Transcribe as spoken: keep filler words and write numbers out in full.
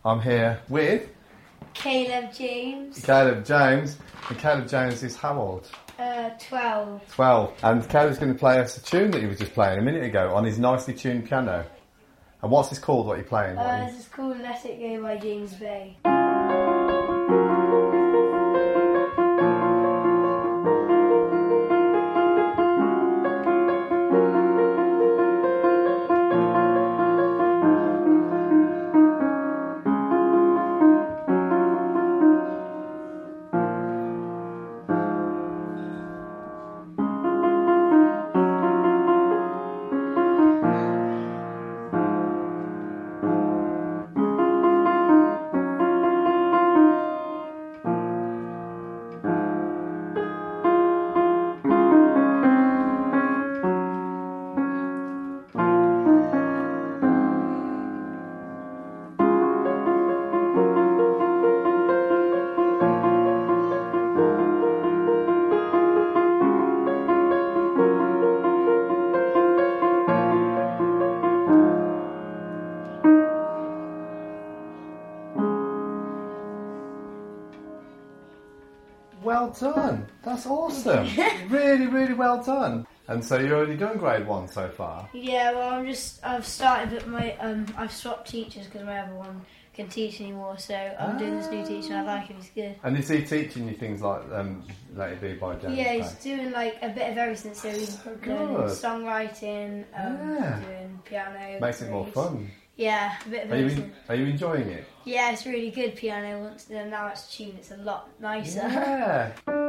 I'm here with Caleb James. Caleb James. And Caleb James is how old? Uh, twelve. twelve. And Caleb's going to play us a tune that he was just playing a minute ago on his nicely tuned piano. And what's this called, what you're playing? What Uh, you... this is called Let It Go by James Bay. Well done. That's awesome. Really, really well done. And so you're only doing grade one so far? Yeah, well, I'm just, I've started, but my, um, I've swapped teachers because my other one can teach anymore, so I'm ah. doing this new teacher and I like him, he's good. And is he teaching you things like um, Let It Be by James Yeah, Bay? he's doing like a bit of everything, so he's Oh, doing good. songwriting, um, Yeah. doing piano. Makes it more bass. fun. Yeah, a bit of Are you, everything. in, are you enjoying it? Yeah, it's really good piano. Once now it's tuned, it's a lot nicer. Yeah.